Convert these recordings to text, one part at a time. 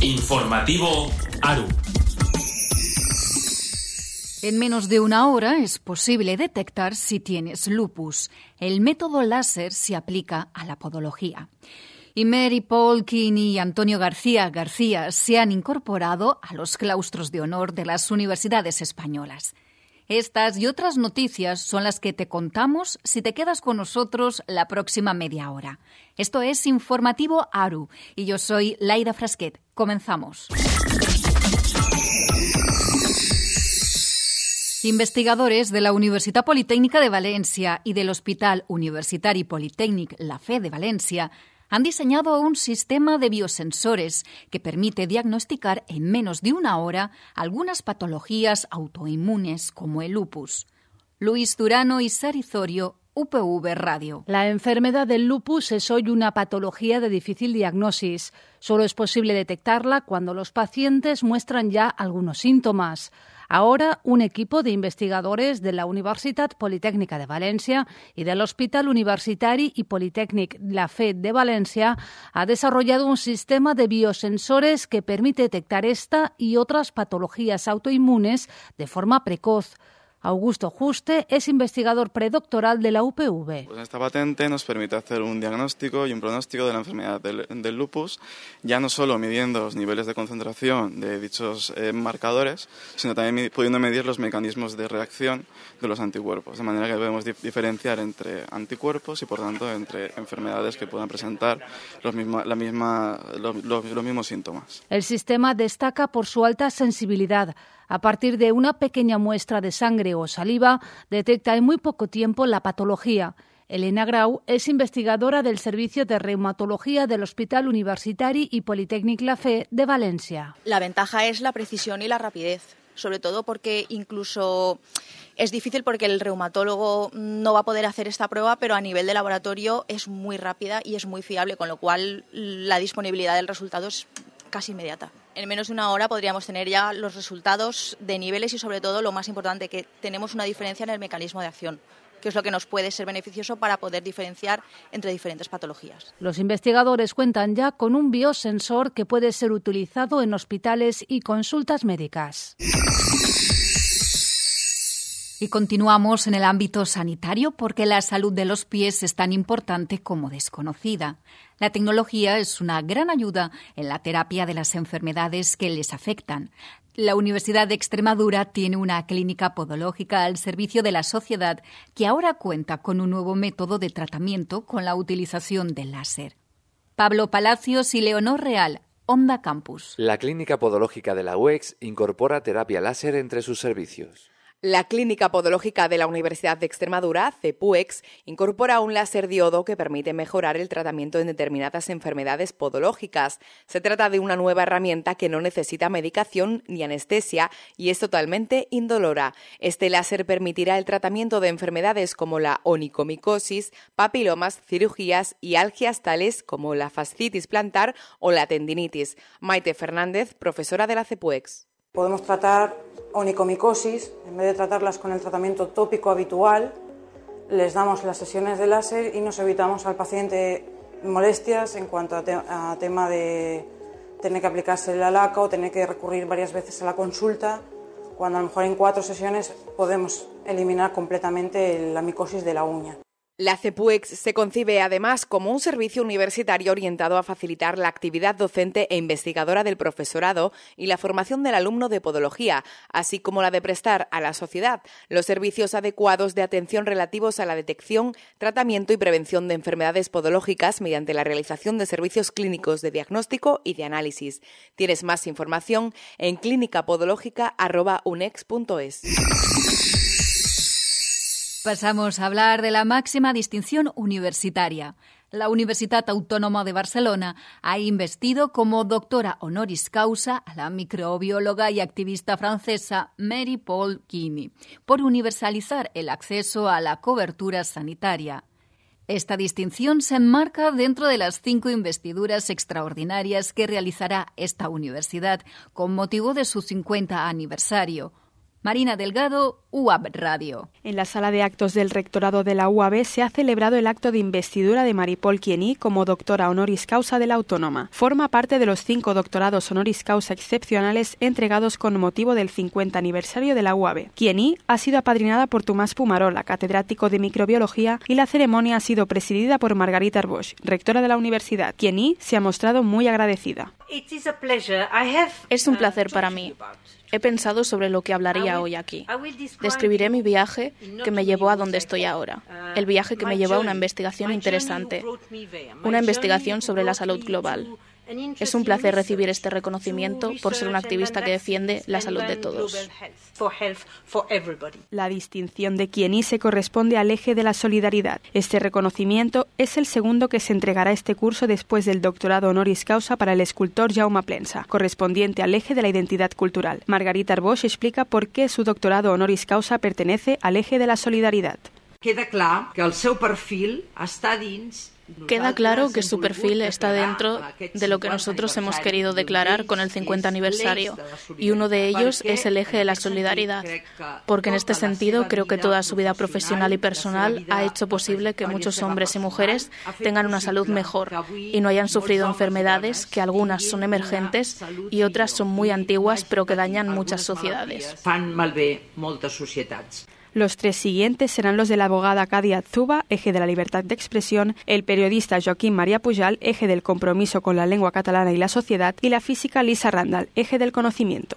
Informativo ARU. En menos de una hora es posible detectar si tienes lupus. El método láser se aplica a la podología. Y Mary Paul Keeney y Antonio García se han incorporado a los claustros de honor de las universidades españolas. Estas y otras noticias son las que te contamos si te quedas con nosotros la próxima media hora. Esto es Informativo ARU y yo soy Laida Frasquet. Comenzamos. Investigadores de la Universitat Politécnica de Valencia y del Hospital Universitari Politécnic La Fe de Valencia han diseñado un sistema de biosensores que permite diagnosticar en menos de una hora algunas patologías autoinmunes como el lupus. Luis Durano y Sarizorio, UPV Radio. La enfermedad del lupus es hoy una patología de difícil diagnosis. Solo es posible detectarla cuando los pacientes muestran ya algunos síntomas. Ahora, un equipo de investigadores de la Universitat Politécnica de Valencia y del Hospital Universitari y Politécnic La Fe de Valencia ha desarrollado un sistema de biosensores que permite detectar esta y otras patologías autoinmunes de forma precoz. Augusto Juste es investigador predoctoral de la UPV. Pues esta patente nos permite hacer un diagnóstico y un pronóstico de la enfermedad del lupus, ya no solo midiendo los niveles de concentración de dichos marcadores, sino también pudiendo medir los mecanismos de reacción de los anticuerpos, de manera que podemos diferenciar entre anticuerpos y, por tanto, entre enfermedades que puedan presentar los mismos síntomas. El sistema destaca por su alta sensibilidad. A partir de una pequeña muestra de sangre o saliva, detecta en muy poco tiempo la patología. Elena Grau es investigadora del Servicio de Reumatología del Hospital Universitari y Politécnic La Fe de Valencia. La ventaja es la precisión y la rapidez, sobre todo porque incluso es difícil porque el reumatólogo no va a poder hacer esta prueba, pero a nivel de laboratorio es muy rápida y es muy fiable, con lo cual la disponibilidad del resultado es casi inmediata. En menos de una hora podríamos tener ya los resultados de niveles y, sobre todo, lo más importante, que tenemos una diferencia en el mecanismo de acción, que es lo que nos puede ser beneficioso para poder diferenciar entre diferentes patologías. Los investigadores cuentan ya con un biosensor que puede ser utilizado en hospitales y consultas médicas. Y continuamos en el ámbito sanitario porque la salud de los pies es tan importante como desconocida. La tecnología es una gran ayuda en la terapia de las enfermedades que les afectan. La Universidad de Extremadura tiene una clínica podológica al servicio de la sociedad que ahora cuenta con un nuevo método de tratamiento con la utilización del láser. Pablo Palacios y Leonor Real, Onda Campus. La clínica podológica de la UEX incorpora terapia láser entre sus servicios. La Clínica Podológica de la Universidad de Extremadura, CEPUEX, incorpora un láser diodo que permite mejorar el tratamiento en determinadas enfermedades podológicas. Se trata de una nueva herramienta que no necesita medicación ni anestesia y es totalmente indolora. Este láser permitirá el tratamiento de enfermedades como la onicomicosis, papilomas, cirugías y algias tales como la fascitis plantar o la tendinitis. Maite Fernández, profesora de la CEPUEX. Podemos tratar onicomicosis, en vez de tratarlas con el tratamiento tópico habitual, les damos las sesiones de láser y nos evitamos al paciente molestias en cuanto a tema de tener que aplicarse la laca o tener que recurrir varias veces a la consulta, cuando a lo mejor en 4 sesiones podemos eliminar completamente la micosis de la uña. La CEPUEX se concibe además como un servicio universitario orientado a facilitar la actividad docente e investigadora del profesorado y la formación del alumno de podología, así como la de prestar a la sociedad los servicios adecuados de atención relativos a la detección, tratamiento y prevención de enfermedades podológicas mediante la realización de servicios clínicos de diagnóstico y de análisis. Tienes más información en clinicapodológica@unex.es. Pasamos a hablar de la máxima distinción universitaria. La Universitat Autònoma de Barcelona ha investido como doctora honoris causa a la microbióloga y activista francesa Mary Paul Keeney por universalizar el acceso a la cobertura sanitaria. Esta distinción se enmarca dentro de las 5 investiduras extraordinarias que realizará esta universidad con motivo de su 50 aniversario. Marina Delgado, UAB Radio. En la sala de actos del rectorado de la UAB se ha celebrado el acto de investidura de Marie-Paule Quieny como doctora honoris causa de la Autónoma. Forma parte de los 5 doctorados honoris causa excepcionales entregados con motivo del 50 aniversario de la UAB. Quieny ha sido apadrinada por Tomás Pumarola, catedrático de microbiología, y la ceremonia ha sido presidida por Margarita Arboix, rectora de la universidad. Quieny se ha mostrado muy agradecida. Es un placer para mí. He pensado sobre lo que hablaría hoy aquí. Describiré mi viaje que me llevó a donde estoy ahora. El viaje que me llevó a una investigación interesante. Una investigación sobre la salud global. Es un placer recibir este reconocimiento por ser un activista que defiende la salud de todos. La distinción de Quieny se corresponde al eje de la solidaridad. Este reconocimiento es el segundo que se entregará este curso después del doctorado honoris causa para el escultor Jaume Plensa, correspondiente al eje de la identidad cultural. Margarita Arboix explica por qué su doctorado honoris causa pertenece al eje de la solidaridad. Queda clar que el seu perfil està dins. Queda claro que su perfil está dentro de lo que nosotros hemos querido declarar con el 50 aniversario, y uno de ellos es el eje de la solidaridad, porque en este sentido creo que toda su vida profesional y personal ha hecho posible que muchos hombres y mujeres tengan una salud mejor y no hayan sufrido enfermedades que algunas son emergentes y otras son muy antiguas pero que dañan muchas sociedades. Fan malbé moltes societats. Los 3 siguientes serán los de la abogada Cadi Atzuba, eje de la libertad de expresión, el periodista Joaquín María Pujal, eje del compromiso con la lengua catalana y la sociedad, y la física Lisa Randall, eje del conocimiento.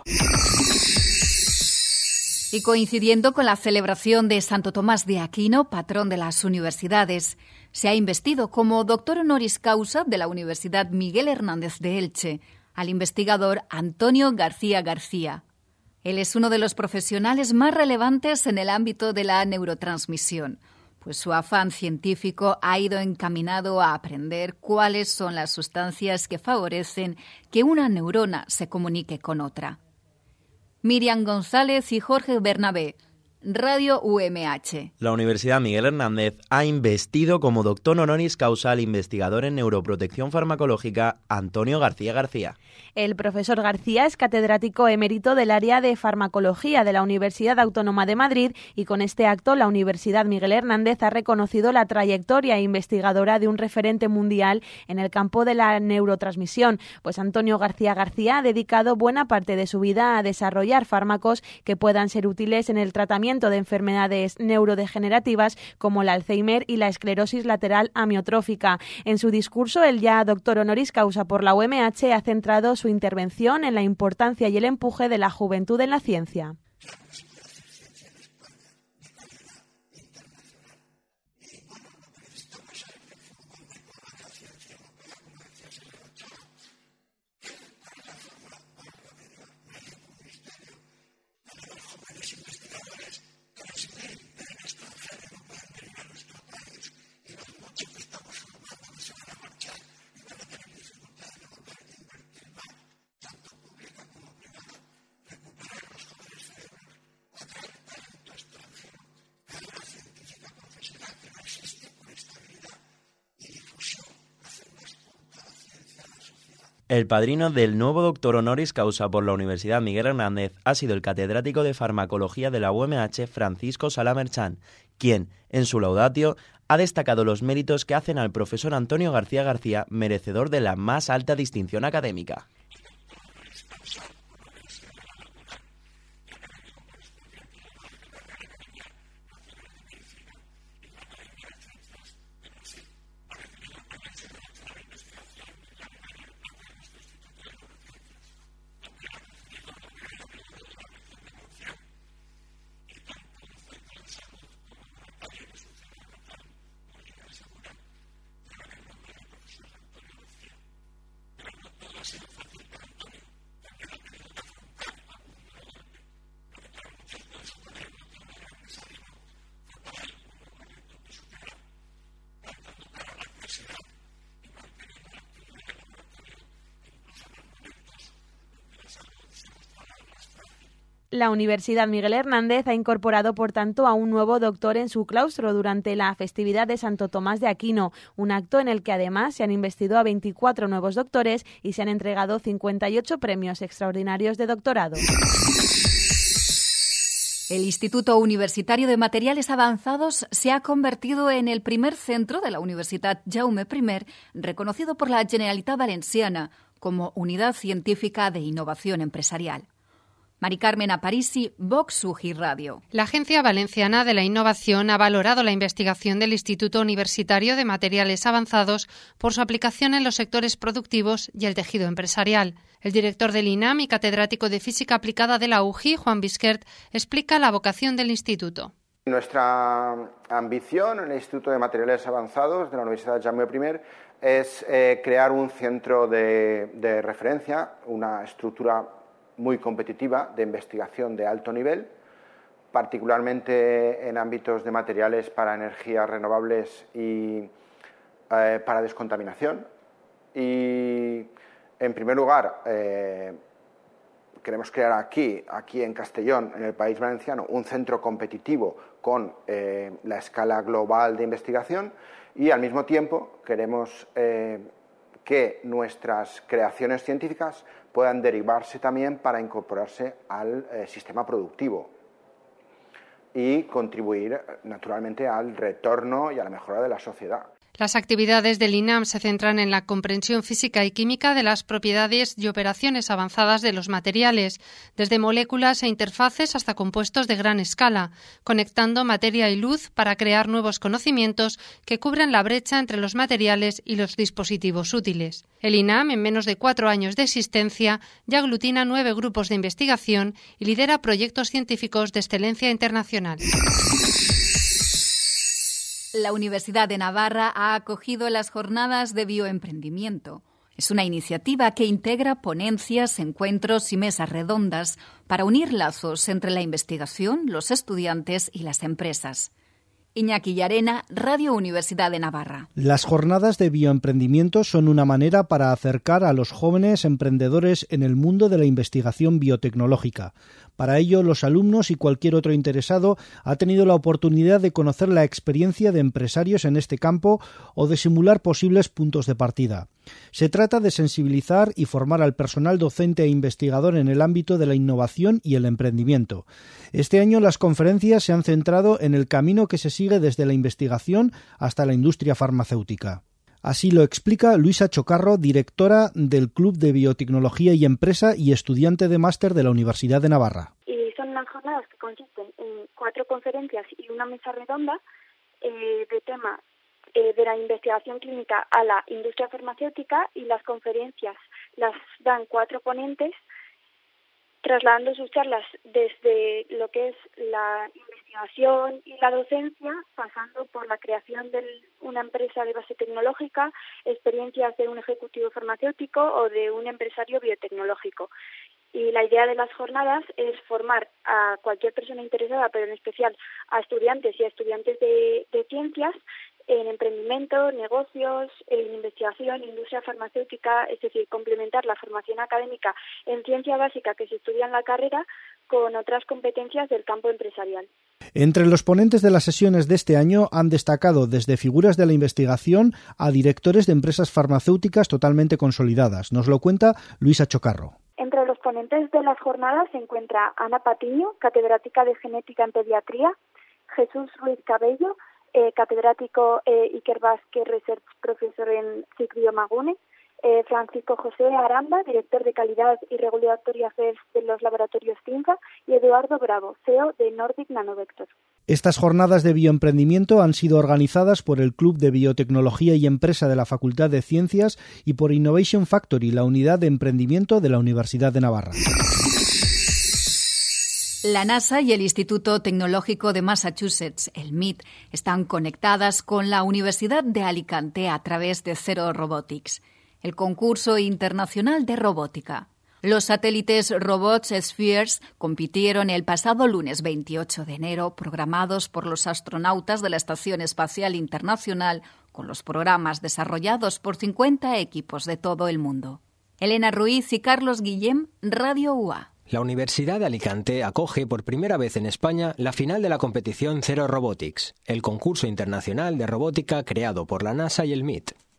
Y coincidiendo con la celebración de Santo Tomás de Aquino, patrón de las universidades, se ha investido como doctor honoris causa de la Universidad Miguel Hernández de Elche al investigador Antonio García García. Él es uno de los profesionales más relevantes en el ámbito de la neurotransmisión, pues su afán científico ha ido encaminado a aprender cuáles son las sustancias que favorecen que una neurona se comunique con otra. Miriam González y Jorge Bernabé, Radio UMH. La Universidad Miguel Hernández ha investido como doctor honoris causa al investigador en neuroprotección farmacológica Antonio García García. El profesor García es catedrático emérito del área de farmacología de la Universidad Autónoma de Madrid y con este acto la Universidad Miguel Hernández ha reconocido la trayectoria investigadora de un referente mundial en el campo de la neurotransmisión, pues Antonio García García ha dedicado buena parte de su vida a desarrollar fármacos que puedan ser útiles en el tratamiento de enfermedades neurodegenerativas como el Alzheimer y la esclerosis lateral amiotrófica. En su discurso, el ya doctor honoris causa por la UMH ha centrado su intervención en la importancia y el empuje de la juventud en la ciencia. El padrino del nuevo doctor honoris causa por la Universidad Miguel Hernández ha sido el catedrático de farmacología de la UMH Francisco Sala Merchán, quien, en su laudatio, ha destacado los méritos que hacen al profesor Antonio García García merecedor de la más alta distinción académica. La Universidad Miguel Hernández ha incorporado, por tanto, a un nuevo doctor en su claustro durante la festividad de Santo Tomás de Aquino, un acto en el que además se han investido a 24 nuevos doctores y se han entregado 58 premios extraordinarios de doctorado. El Instituto Universitario de Materiales Avanzados se ha convertido en el primer centro de la Universitat Jaume I, reconocido por la Generalitat Valenciana como Unidad Científica de Innovación Empresarial. Mari Carmen Aparici, Vox UGI Radio. La Agencia Valenciana de la Innovación ha valorado la investigación del Instituto Universitario de Materiales Avanzados por su aplicación en los sectores productivos y el tejido empresarial. El director del INAM y catedrático de Física Aplicada de la UGI, Juan Bisquert, explica la vocación del instituto. Nuestra ambición en el Instituto de Materiales Avanzados de la Universidad Jaume I es crear un centro de referencia, una estructura muy competitiva de investigación de alto nivel, particularmente en ámbitos de materiales para energías renovables y para descontaminación. Y en primer lugar, queremos crear aquí en Castellón, en el País Valenciano, un centro competitivo con la escala global de investigación y al mismo tiempo queremos que nuestras creaciones científicas puedan derivarse también para incorporarse al sistema productivo y contribuir naturalmente al retorno y a la mejora de la sociedad. Las actividades del INAM se centran en la comprensión física y química de las propiedades y operaciones avanzadas de los materiales, desde moléculas e interfaces hasta compuestos de gran escala, conectando materia y luz para crear nuevos conocimientos que cubran la brecha entre los materiales y los dispositivos útiles. El INAM, en menos de 4 años de existencia, ya aglutina 9 grupos de investigación y lidera proyectos científicos de excelencia internacional. La Universidad de Navarra ha acogido las jornadas de bioemprendimiento. Es una iniciativa que integra ponencias, encuentros y mesas redondas para unir lazos entre la investigación, los estudiantes y las empresas. Iñaki Llarena, Radio Universidad de Navarra. Las jornadas de bioemprendimiento son una manera para acercar a los jóvenes emprendedores en el mundo de la investigación biotecnológica. Para ello, los alumnos y cualquier otro interesado ha tenido la oportunidad de conocer la experiencia de empresarios en este campo o de simular posibles puntos de partida. Se trata de sensibilizar y formar al personal docente e investigador en el ámbito de la innovación y el emprendimiento. Este año las conferencias se han centrado en el camino que se sigue desde la investigación hasta la industria farmacéutica. Así lo explica Luisa Chocarro, directora del Club de Biotecnología y Empresa y estudiante de máster de la Universidad de Navarra. Y son unas jornadas que consisten en 4 conferencias y una mesa redonda de tema de la investigación clínica a la industria farmacéutica, y las conferencias las dan 4 ponentes trasladando sus charlas desde lo que es la investigación y la docencia, pasando por la creación de una empresa de base tecnológica, experiencias de un ejecutivo farmacéutico o de un empresario biotecnológico. Y la idea de las jornadas es formar a cualquier persona interesada, pero en especial a estudiantes y a estudiantes de ciencias, en emprendimiento, negocios, en investigación, industria farmacéutica, es decir, complementar la formación académica en ciencia básica que se estudia en la carrera con otras competencias del campo empresarial. Entre los ponentes de las sesiones de este año han destacado desde figuras de la investigación a directores de empresas farmacéuticas totalmente consolidadas. Nos lo cuenta Luisa Chocarro. Entre los ponentes de las jornadas se encuentra Ana Patiño, catedrática de genética en pediatría, Jesús Ruiz Cabello, catedrático Iker Vázquez Research Professor en SIC Biomagune, Francisco José Aranda, director de calidad y regulatory affairs de los laboratorios CINFA, y Eduardo Bravo, CEO de Nordic Nanovector. Estas jornadas de bioemprendimiento han sido organizadas por el Club de Biotecnología y Empresa de la Facultad de Ciencias y por Innovation Factory, la unidad de emprendimiento de la Universidad de Navarra. La NASA y el Instituto Tecnológico de Massachusetts, el MIT, están conectadas con la Universidad de Alicante a través de Zero Robotics, el concurso internacional de robótica. Los satélites Robots Spheres compitieron el pasado lunes 28 de enero, programados por los astronautas de la Estación Espacial Internacional, con los programas desarrollados por 50 equipos de todo el mundo. Elena Ruiz y Carlos Guillem, Radio UA. La Universidad de Alicante acoge por primera vez en España la final de la competición Zero Robotics, el concurso internacional de robótica creado por la NASA y el MIT.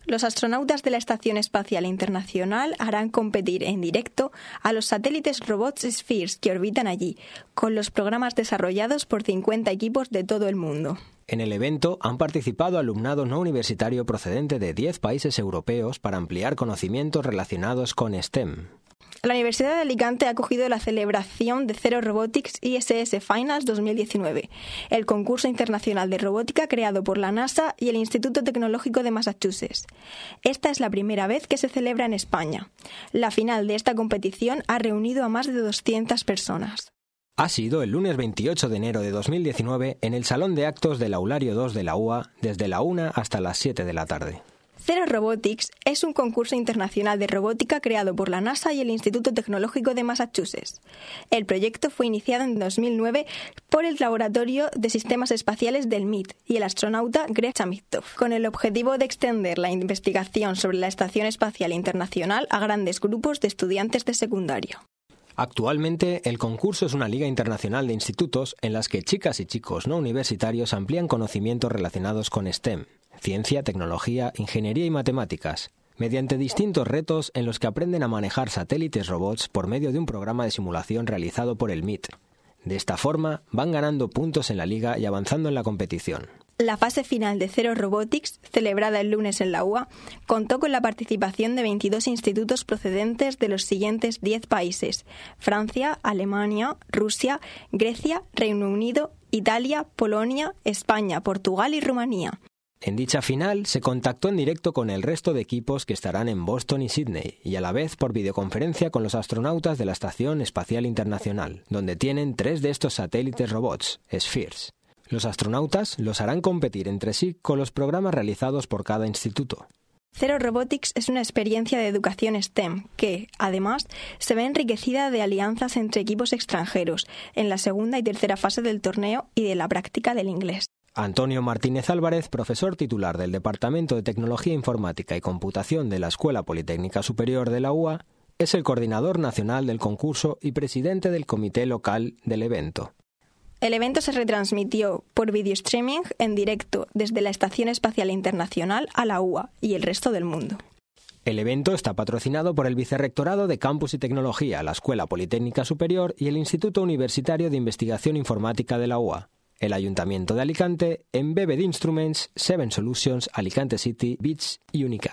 los astronautas de la Estación Espacial Internacional harán competir en directo a los satélites robots Spheres que orbitan allí, con los programas desarrollados por 50 equipos de todo el mundo. En el evento han participado alumnado no universitario procedente de 10 países europeos para ampliar conocimientos relacionados con STEM. La Universidad de Alicante ha acogido la celebración de Zero Robotics ISS Finals 2019, el concurso internacional de robótica creado por la NASA y el Instituto Tecnológico de Massachusetts. Esta es la primera vez que se celebra en España. La final de esta competición ha reunido a más de 200 personas. Ha sido el lunes 28 de enero de 2019 en el Salón de Actos del Aulario 2 de la UA, desde la 1 hasta las 7 de la tarde. Zero Robotics es un concurso internacional de robótica creado por la NASA y el Instituto Tecnológico de Massachusetts. El proyecto fue iniciado en 2009 por el Laboratorio de Sistemas Espaciales del MIT y el astronauta Greg Chamitov, con el objetivo de extender la investigación sobre la Estación Espacial Internacional a grandes grupos de estudiantes de secundario. Actualmente, el concurso es una liga internacional de institutos en las que chicas y chicos no universitarios amplían conocimientos relacionados con STEM, ciencia, tecnología, ingeniería y matemáticas, mediante distintos retos en los que aprenden a manejar satélites robots por medio de un programa de simulación realizado por el MIT. De esta forma, van ganando puntos en la liga y avanzando en la competición. La fase final de Zero Robotics, celebrada el lunes en la UA, contó con la participación de 22 institutos procedentes de los siguientes 10 países: Francia, Alemania, Rusia, Grecia, Reino Unido, Italia, Polonia, España, Portugal y Rumanía. En dicha final se contactó en directo con el resto de equipos que estarán en Boston y Sydney, y a la vez por videoconferencia con los astronautas de la Estación Espacial Internacional, donde tienen 3 de estos satélites robots, Spheres. Los astronautas los harán competir entre sí con los programas realizados por cada instituto. Zero Robotics es una experiencia de educación STEM que, además, se ve enriquecida de alianzas entre equipos extranjeros en la segunda y tercera fase del torneo y de la práctica del inglés. Antonio Martínez Álvarez, profesor titular del Departamento de Tecnología Informática y Computación de la Escuela Politécnica Superior de la UA, es el coordinador nacional del concurso y presidente del comité local del evento. El evento se retransmitió por video streaming en directo desde la Estación Espacial Internacional a la UA y el resto del mundo. El evento está patrocinado por el Vicerrectorado de Campus y Tecnología, la Escuela Politécnica Superior y el Instituto Universitario de Investigación Informática de la UA, el Ayuntamiento de Alicante, Embedded Instruments, Seven Solutions, Alicante City, Beats y Unicat.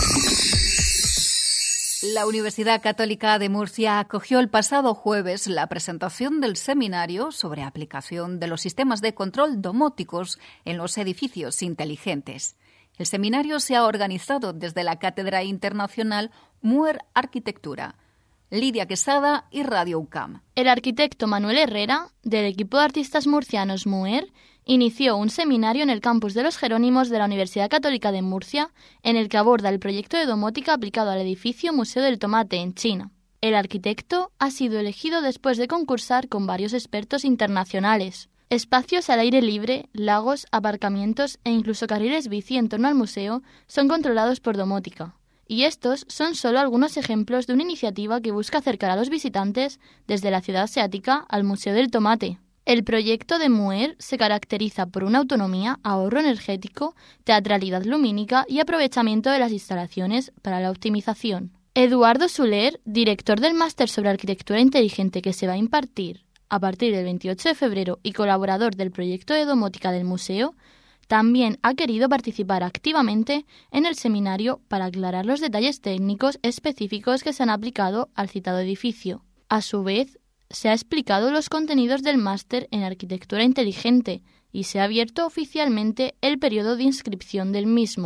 La Universidad Católica de Murcia acogió el pasado jueves la presentación del seminario sobre aplicación de los sistemas de control domóticos en los edificios inteligentes. El seminario se ha organizado desde la Cátedra Internacional Muer Arquitectura. Lidia Quesada y Radio UCAM. El arquitecto Manuel Herrera, del equipo de artistas murcianos Muer, inició un seminario en el campus de los Jerónimos de la Universidad Católica de Murcia, en el que aborda el proyecto de domótica aplicado al edificio Museo del Tomate en China. El arquitecto ha sido elegido después de concursar con varios expertos internacionales. Espacios al aire libre, lagos, aparcamientos e incluso carriles bici en torno al museo son controlados por domótica. Y estos son solo algunos ejemplos de una iniciativa que busca acercar a los visitantes desde la ciudad asiática al Museo del Tomate. El proyecto de Muer se caracteriza por una autonomía, ahorro energético, teatralidad lumínica y aprovechamiento de las instalaciones para la optimización. Eduardo Soler, director del máster sobre arquitectura inteligente que se va a impartir a partir del 28 de febrero y colaborador del proyecto de domótica del museo, también ha querido participar activamente en el seminario para aclarar los detalles técnicos específicos que se han aplicado al citado edificio. A su vez, se ha explicado los contenidos del máster en arquitectura inteligente y se ha abierto oficialmente el periodo de inscripción del mismo.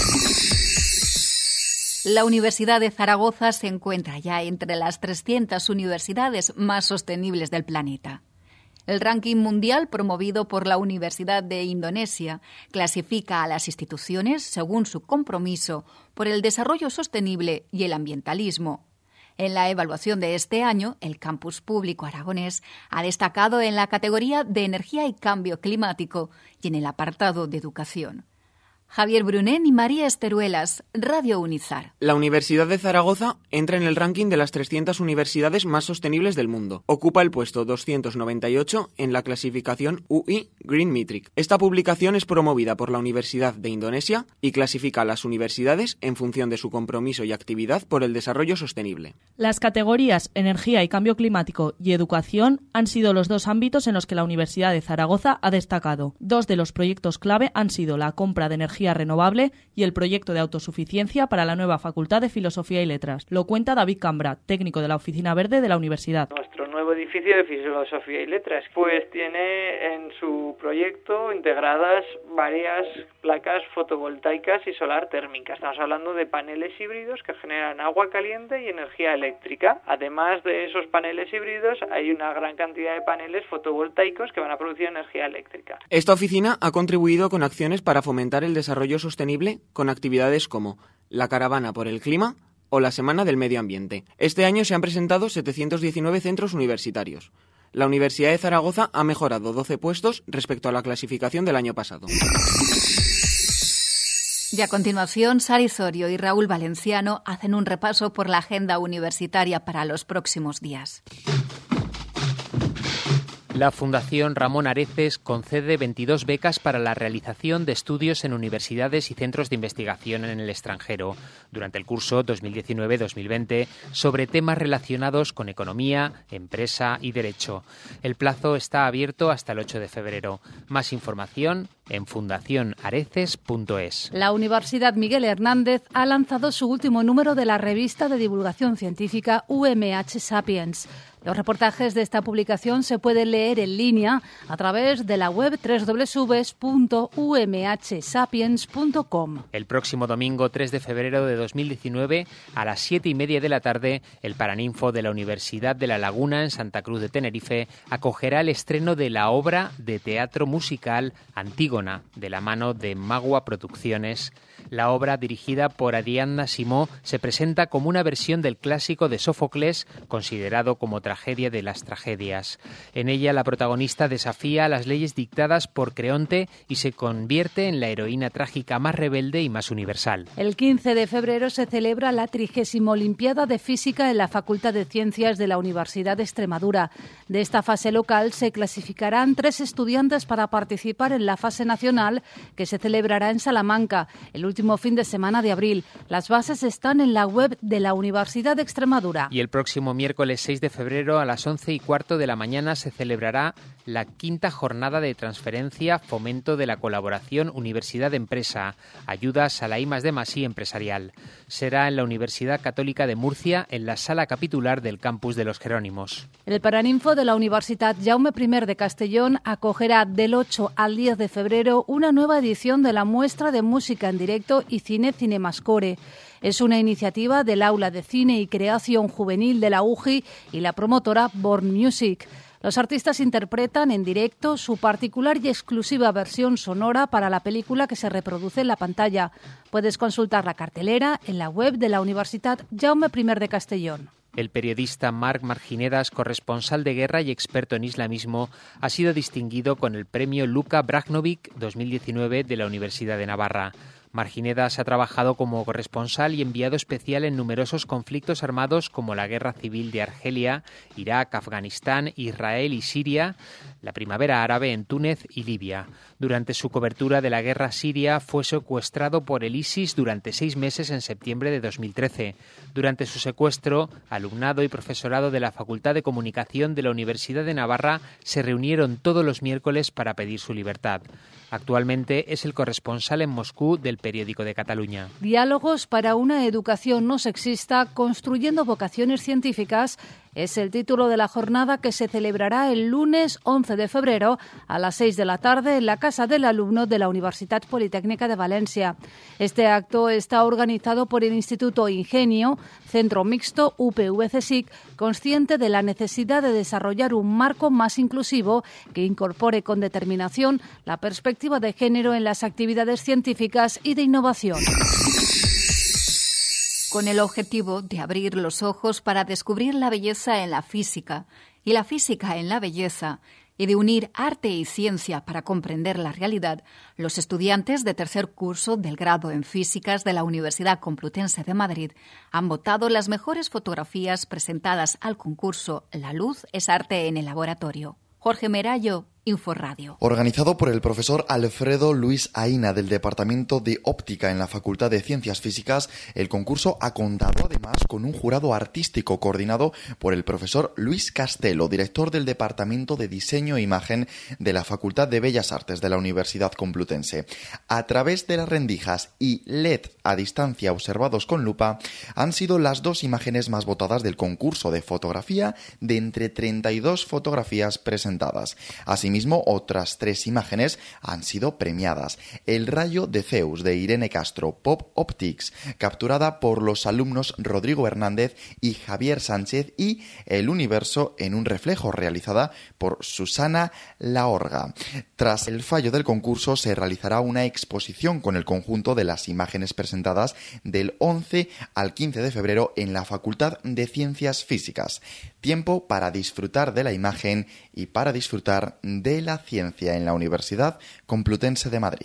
La Universidad de Zaragoza se encuentra ya entre las 300 universidades más sostenibles del planeta. El ranking mundial promovido por la Universidad de Indonesia clasifica a las instituciones según su compromiso por el desarrollo sostenible y el ambientalismo. En la evaluación de este año, el campus público aragonés ha destacado en la categoría de energía y cambio climático y en el apartado de educación. Javier Brunet y María Esteruelas, Radio Unizar. La Universidad de Zaragoza entra en el ranking de las 300 universidades más sostenibles del mundo. Ocupa el puesto 298 en la clasificación UI Green Metric. Esta publicación es promovida por la Universidad de Indonesia y clasifica a las universidades en función de su compromiso y actividad por el desarrollo sostenible. Las categorías energía y cambio climático y educación han sido los dos ámbitos en los que la Universidad de Zaragoza ha destacado. Dos de los proyectos clave han sido la compra de energía renovable y el proyecto de autosuficiencia para la nueva Facultad de Filosofía y Letras. Lo cuenta David Cambra, técnico de la Oficina Verde de la universidad. Nuestro nuevo edificio de Filosofía y Letras pues tiene en su proyecto integradas varias placas fotovoltaicas y solar térmica. Estamos hablando de paneles híbridos que generan agua caliente y energía eléctrica. Además de esos paneles híbridos hay una gran cantidad de paneles fotovoltaicos que van a producir energía eléctrica. Esta oficina ha contribuido con acciones para fomentar el desarrollo sostenible con actividades como la Caravana por el Clima o la Semana del Medio Ambiente. Este año se han presentado 719 centros universitarios. La Universidad de Zaragoza ha mejorado 12 puestos respecto a la clasificación del año pasado. Y a continuación, Sari Zorio y Raúl Valenciano hacen un repaso por la agenda universitaria para los próximos días. La Fundación Ramón Areces concede 22 becas para la realización de estudios en universidades y centros de investigación en el extranjero durante el curso 2019-2020 sobre temas relacionados con economía, empresa y derecho. El plazo está abierto hasta el 8 de febrero. Más información en fundacionareces.es. La Universidad Miguel Hernández ha lanzado su último número de la revista de divulgación científica UMH Sapiens. Los reportajes de esta publicación se pueden leer en línea a través de la web www.umhsapiens.com. El próximo domingo 3 de febrero de 2019 a las 7:30 de la tarde, el Paraninfo de la Universidad de La Laguna en Santa Cruz de Tenerife acogerá el estreno de la obra de teatro musical Antígona, de la mano de Magua Producciones. La obra, dirigida por Ariadna Simó, se presenta como una versión del clásico de Sófocles, considerado como tragedia de las tragedias. En ella, la protagonista desafía las leyes dictadas por Creonte y se convierte en la heroína trágica más rebelde y más universal. El 15 de febrero se celebra la 30ª Olimpiada de Física en la Facultad de Ciencias de la Universidad de Extremadura. De esta fase local se clasificarán 3 estudiantes para participar en la fase nacional, que se celebrará en Salamanca el último fin de semana de abril. Las bases están en la web de la Universidad de Extremadura. Y el próximo miércoles 6 de febrero a las 11:15 de la mañana se celebrará la 5ª jornada de transferencia, fomento de la colaboración Universidad-Empresa, ayudas a la I+D+I empresarial. Será en la Universidad Católica de Murcia, en la sala capitular del campus de los Jerónimos. El Paraninfo de la Universitat Jaume I de Castellón acogerá del 8 al 10 de febrero una nueva edición de la muestra de música en directo y cine Cinemascore. Es una iniciativa del Aula de Cine y Creación Juvenil de la UJI y la promotora Born Music. Los artistas interpretan en directo su particular y exclusiva versión sonora para la película que se reproduce en la pantalla. Puedes consultar la cartelera en la web de la Universitat Jaume I de Castellón. El periodista Marc Marginedas, corresponsal de guerra y experto en islamismo, ha sido distinguido con el premio Luka Brajnovic 2019 de la Universidad de Navarra. Marginedas ha trabajado como corresponsal y enviado especial en numerosos conflictos armados como la Guerra Civil de Argelia, Irak, Afganistán, Israel y Siria, la Primavera Árabe en Túnez y Libia. Durante su cobertura de la guerra siria fue secuestrado por el ISIS durante 6 meses en septiembre de 2013. Durante su secuestro, alumnado y profesorado de la Facultad de Comunicación de la Universidad de Navarra se reunieron todos los miércoles para pedir su libertad. Actualmente es el corresponsal en Moscú del Periódico de Cataluña. Diálogos para una educación no sexista, construyendo vocaciones científicas, es el título de la jornada que se celebrará el lunes 11 de febrero a las 6 de la tarde en la Casa del Alumno de la Universitat Politécnica de Valencia. Este acto está organizado por el Instituto Ingenio, Centro Mixto UPV-CSIC, consciente de la necesidad de desarrollar un marco más inclusivo que incorpore con determinación la perspectiva de género en las actividades científicas y de innovación. Con el objetivo de abrir los ojos para descubrir la belleza en la física y la física en la belleza, y de unir arte y ciencia para comprender la realidad, los estudiantes de tercer curso del grado en Físicas de la Universidad Complutense de Madrid han votado las mejores fotografías presentadas al concurso La luz es arte en el laboratorio. Jorge Merallo, Inforradio. Organizado por el profesor Alfredo Luis Aina del Departamento de Óptica en la Facultad de Ciencias Físicas, el concurso ha contado además con un jurado artístico coordinado por el profesor Luis Castelo, director del Departamento de Diseño e Imagen de la Facultad de Bellas Artes de la Universidad Complutense. A través de las rendijas y LED a distancia observados con lupa, han sido las 2 imágenes más votadas del concurso de fotografía de entre 32 fotografías presentadas. Asimismo, otras 3 imágenes han sido premiadas. El rayo de Zeus de Irene Castro, Pop Optics, capturada por los alumnos Rodrigo Hernández y Javier Sánchez, y El universo en un reflejo, realizada por Susana Laorga. Tras el fallo del concurso se realizará una exposición con el conjunto de las imágenes presentadas del 11 al 15 de febrero en la Facultad de Ciencias Físicas. Tiempo para disfrutar de la imagen y para disfrutar de la ciencia en la Universidad Complutense de Madrid.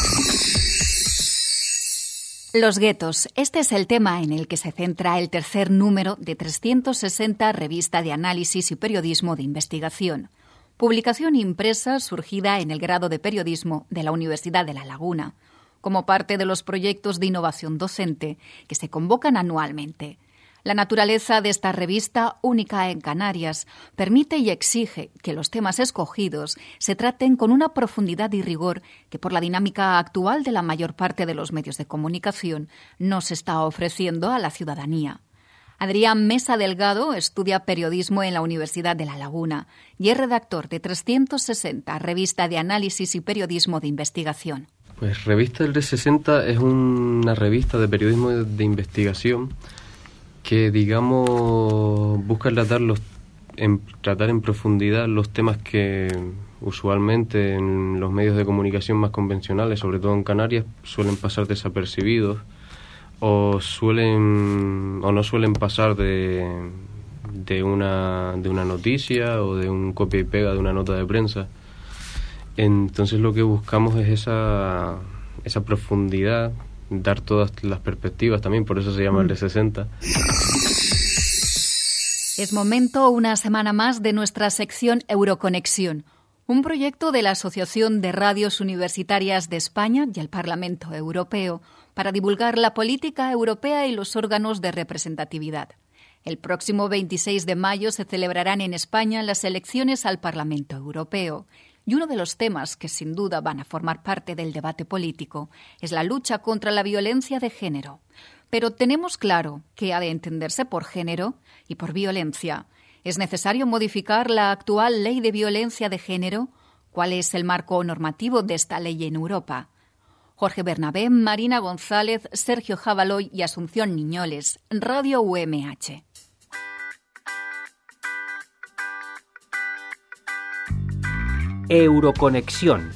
Los guetos. Este es el tema en el que se centra el tercer número de 360 Revista de Análisis y Periodismo de Investigación. Publicación impresa surgida en el grado de Periodismo de la Universidad de La Laguna, como parte de los proyectos de innovación docente que se convocan anualmente. La naturaleza de esta revista, única en Canarias, permite y exige que los temas escogidos se traten con una profundidad y rigor que, por la dinámica actual de la mayor parte de los medios de comunicación, no se está ofreciendo a la ciudadanía. Adrián Mesa Delgado estudia periodismo en la Universidad de La Laguna y es redactor de 360, Revista de Análisis y Periodismo de Investigación. Pues Revista del 360 es una revista de periodismo de investigación que, digamos, busca tratar en profundidad los temas que usualmente en los medios de comunicación más convencionales, sobre todo en Canarias, suelen pasar desapercibidos o no suelen pasar de una noticia o de un copia y pega de una nota de prensa. Entonces lo que buscamos es esa profundidad, dar todas las perspectivas también, por eso se llama el de 60. Es momento, una semana más, de nuestra sección Euroconexión, un proyecto de la Asociación de Radios Universitarias de España y el Parlamento Europeo para divulgar la política europea y los órganos de representatividad. El próximo 26 de mayo se celebrarán en España las elecciones al Parlamento Europeo. Y uno de los temas que sin duda van a formar parte del debate político es la lucha contra la violencia de género. Pero tenemos claro que ha de entenderse por género y por violencia. ¿Es necesario modificar la actual ley de violencia de género? ¿Cuál es el marco normativo de esta ley en Europa? Jorge Bernabé, Marina González, Sergio Javaloy y Asunción Niñoles, Radio UMH. Euroconexión.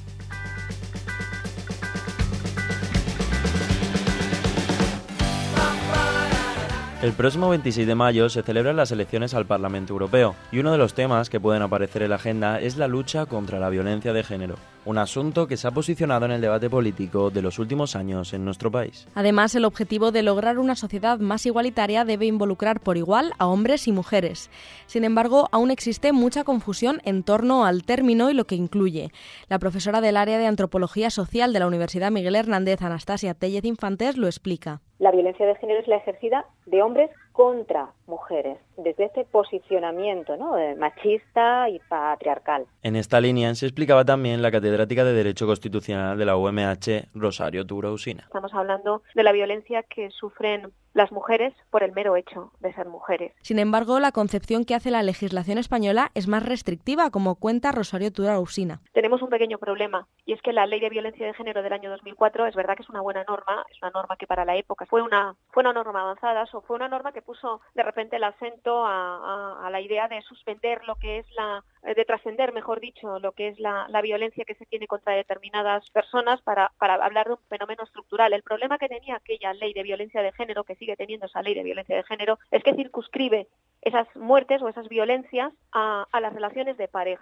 El próximo 26 de mayo se celebran las elecciones al Parlamento Europeo y uno de los temas que pueden aparecer en la agenda es la lucha contra la violencia de género, un asunto que se ha posicionado en el debate político de los últimos años en nuestro país. Además, el objetivo de lograr una sociedad más igualitaria debe involucrar por igual a hombres y mujeres. Sin embargo, aún existe mucha confusión en torno al término y lo que incluye. La profesora del área de Antropología Social de la Universidad Miguel Hernández, Anastasia Tellez Infantes, lo explica. La violencia de género es la ejercida de hombres contra mujeres, desde este posicionamiento, ¿no?, machista y patriarcal. En esta línea se explicaba también la catedrática de Derecho Constitucional de la UMH, Rosario Tura Usina. Estamos hablando de la violencia que sufren las mujeres por el mero hecho de ser mujeres. Sin embargo, la concepción que hace la legislación española es más restrictiva, como cuenta Rosario Tura Usina. Tenemos un pequeño problema, y es que la Ley de Violencia de Género del año 2004 es verdad que es una buena norma, es una norma que para la época fue una norma avanzada, o fue una norma que puso de repente el acento a la idea de suspender lo que es de trascender, mejor dicho, lo que es la violencia que se tiene contra determinadas personas para hablar de un fenómeno estructural. El problema que tenía aquella Ley de Violencia de Género, que sigue teniendo esa Ley de Violencia de Género, es que circunscribe esas muertes o esas violencias a las relaciones de pareja.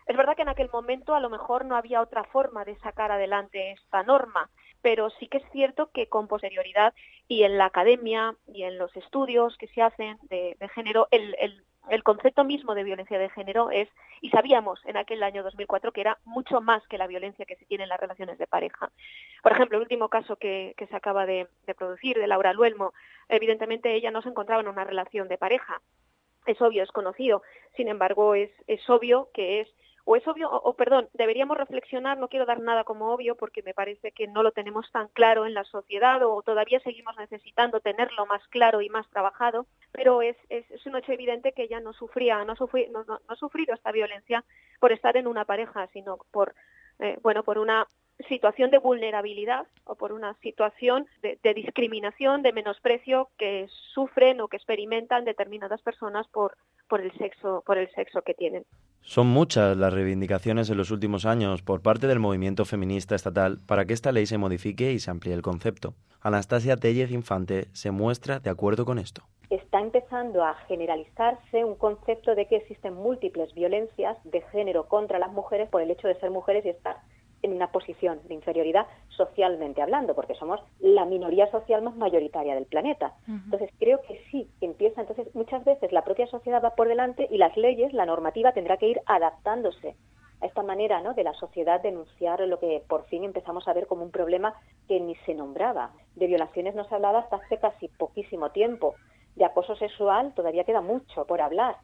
Es verdad que en aquel momento a lo mejor no había otra forma de sacar adelante esta norma, pero sí que es cierto que con posterioridad y en la academia y en los estudios que se hacen de género, el concepto mismo de violencia de género es, y sabíamos en aquel año 2004 que era mucho más que la violencia que se tiene en las relaciones de pareja. Por ejemplo, el último caso que se acaba de producir, de Laura Luelmo, evidentemente ella no se encontraba en una relación de pareja. Es obvio, es conocido. Sin embargo, es obvio que es deberíamos reflexionar, no quiero dar nada como obvio porque me parece que no lo tenemos tan claro en la sociedad o todavía seguimos necesitando tenerlo más claro y más trabajado, pero es un hecho evidente que ella no ha sufrido esta violencia por estar en una pareja, sino por una situación de vulnerabilidad o por una situación de discriminación, de menosprecio que sufren o que experimentan determinadas personas por el sexo que tienen. Son muchas las reivindicaciones en los últimos años por parte del movimiento feminista estatal para que esta ley se modifique y se amplíe el concepto. Anastasia Tellez Infante se muestra de acuerdo con esto. Está empezando a generalizarse un concepto de que existen múltiples violencias de género contra las mujeres por el hecho de ser mujeres y estar en una posición de inferioridad socialmente hablando, porque somos la minoría social más mayoritaria del planeta. Entonces, creo que sí, que empieza. Entonces, muchas veces la propia sociedad va por delante y las leyes, la normativa, tendrá que ir adaptándose a esta manera, ¿no?, de la sociedad denunciar lo que por fin empezamos a ver como un problema que ni se nombraba. De violaciones no se hablaba hasta hace casi poquísimo tiempo. De acoso sexual todavía queda mucho por hablar.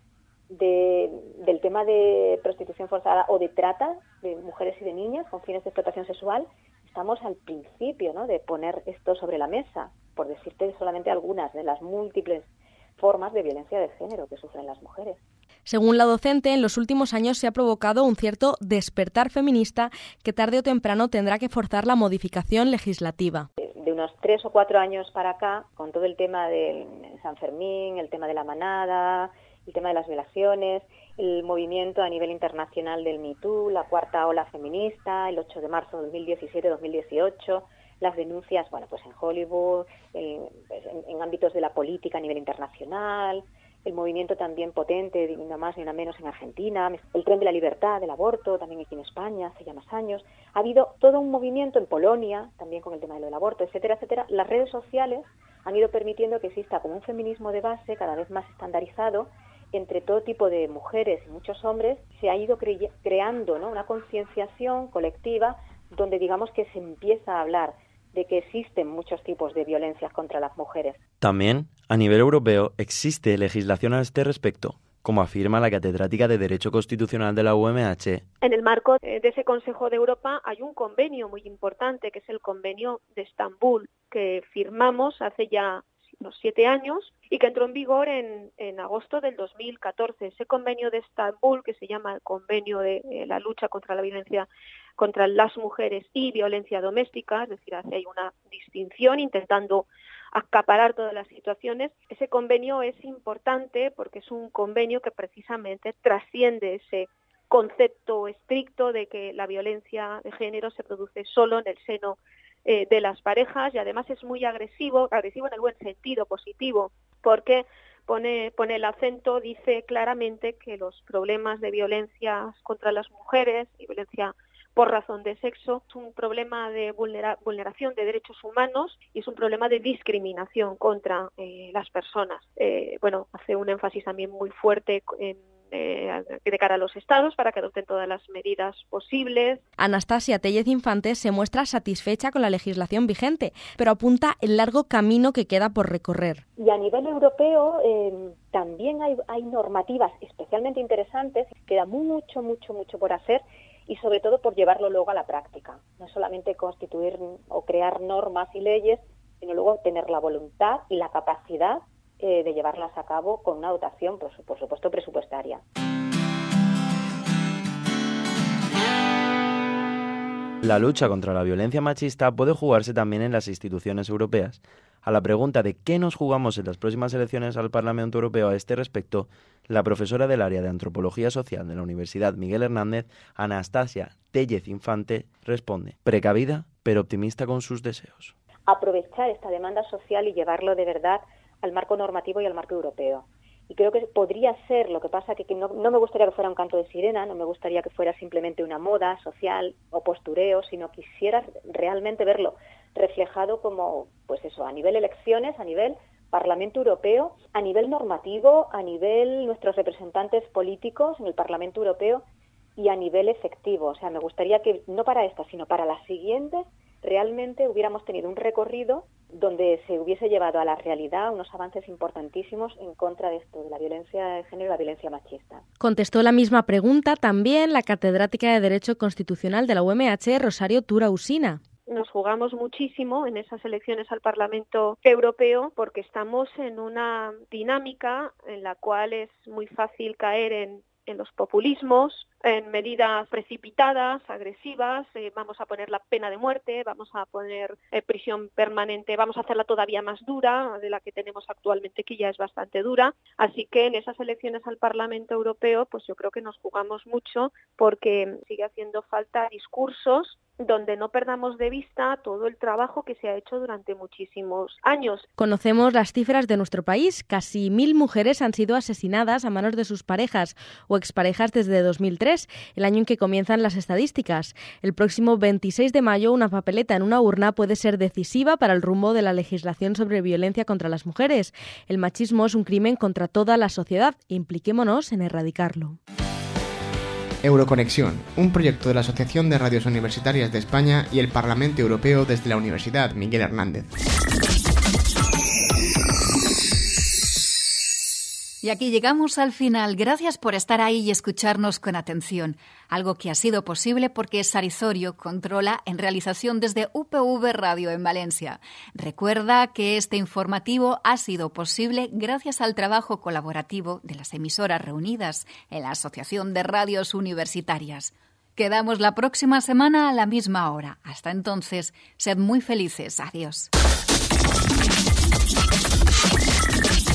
Del tema de prostitución forzada o de trata de mujeres y de niñas con fines de explotación sexual, estamos al principio, ¿no?, de poner esto sobre la mesa, por decirte solamente algunas de las múltiples formas de violencia de género que sufren las mujeres. Según la docente, en los últimos años se ha provocado un cierto despertar feminista que tarde o temprano tendrá que forzar la modificación legislativa. De unos 3 o 4 años para acá, con todo el tema del San Fermín, el tema de la manada, el tema de las violaciones, el movimiento a nivel internacional del Me Too, la cuarta ola feminista, el 8 de marzo de 2017-2018, las denuncias, pues en Hollywood, en ámbitos de la política a nivel internacional, el movimiento también potente, ni una más ni una menos, en Argentina, el tren de la libertad, del aborto, también aquí en España, hace ya más años. Ha habido todo un movimiento en Polonia, también con el tema del aborto, etcétera, etcétera. Las redes sociales han ido permitiendo que exista como un feminismo de base cada vez más estandarizado entre todo tipo de mujeres y muchos hombres. Se ha ido creando, ¿no?, una concienciación colectiva donde digamos que se empieza a hablar de que existen muchos tipos de violencias contra las mujeres. También, a nivel europeo, existe legislación a este respecto, como afirma la catedrática de Derecho Constitucional de la UMH. En el marco de ese Consejo de Europa hay un convenio muy importante, que es el Convenio de Estambul, que firmamos hace ya unos 7 años y que entró en vigor en agosto del 2014. Ese convenio de Estambul, que se llama el Convenio de la lucha contra la violencia contra las mujeres y violencia doméstica, es decir, hay una distinción intentando acaparar todas las situaciones. Ese convenio es importante porque es un convenio que precisamente trasciende ese concepto estricto de que la violencia de género se produce solo en el seno de las parejas, y además es muy agresivo en el buen sentido, positivo, porque pone el acento, dice claramente que los problemas de violencia contra las mujeres y violencia por razón de sexo es un problema de vulneración de derechos humanos y es un problema de discriminación contra las personas. Hace un énfasis también muy fuerte de cara a los estados para que adopten todas las medidas posibles. Anastasia Tellez Infante se muestra satisfecha con la legislación vigente, pero apunta el largo camino que queda por recorrer. Y a nivel europeo también hay normativas especialmente interesantes. Queda mucho por hacer y sobre todo por llevarlo luego a la práctica. No es solamente constituir o crear normas y leyes, sino luego tener la voluntad y la capacidad de llevarlas a cabo con una dotación, por supuesto, presupuestaria. La lucha contra la violencia machista puede jugarse también en las instituciones europeas. A la pregunta de qué nos jugamos en las próximas elecciones al Parlamento Europeo a este respecto, la profesora del área de Antropología Social de la Universidad Miguel Hernández, Anastasia Tellez Infante, responde: precavida, pero optimista con sus deseos. Aprovechar esta demanda social y llevarlo de verdad al marco normativo y al marco europeo. y creo que podría ser, lo que pasa que no me gustaría que fuera un canto de sirena, no me gustaría que fuera simplemente una moda social o postureo, sino quisiera realmente verlo reflejado como, pues eso, a nivel elecciones, a nivel Parlamento Europeo, a nivel normativo, a nivel nuestros representantes políticos en el Parlamento Europeo y a nivel efectivo. O sea, me gustaría que no para esta, sino para las siguientes, realmente hubiéramos tenido un recorrido donde se hubiese llevado a la realidad unos avances importantísimos en contra de esto, de la violencia de género y la violencia machista. Contestó la misma pregunta también la catedrática de Derecho Constitucional de la UMH, Rosario Tura Usina. Nos jugamos muchísimo en esas elecciones al Parlamento Europeo porque estamos en una dinámica en la cual es muy fácil caer en los populismos, en medidas precipitadas, agresivas, vamos a poner la pena de muerte, vamos a poner prisión permanente, vamos a hacerla todavía más dura de la que tenemos actualmente, que ya es bastante dura. Así que en esas elecciones al Parlamento Europeo, pues yo creo que nos jugamos mucho porque sigue haciendo falta discursos donde no perdamos de vista todo el trabajo que se ha hecho durante muchísimos años. Conocemos las cifras de nuestro país. Casi 1.000 mujeres han sido asesinadas a manos de sus parejas o exparejas desde 2003, el año en que comienzan las estadísticas. El próximo 26 de mayo, una papeleta en una urna puede ser decisiva para el rumbo de la legislación sobre violencia contra las mujeres. El machismo es un crimen contra toda la sociedad. Impliquémonos en erradicarlo. Euroconexión, un proyecto de la Asociación de Radios Universitarias de España y el Parlamento Europeo desde la Universidad Miguel Hernández. Y aquí llegamos al final. Gracias por estar ahí y escucharnos con atención. Algo que ha sido posible porque Sarizorio controla en realización desde UPV Radio en Valencia. Recuerda que este informativo ha sido posible gracias al trabajo colaborativo de las emisoras reunidas en la Asociación de Radios Universitarias. Quedamos la próxima semana a la misma hora. Hasta entonces, sed muy felices. Adiós.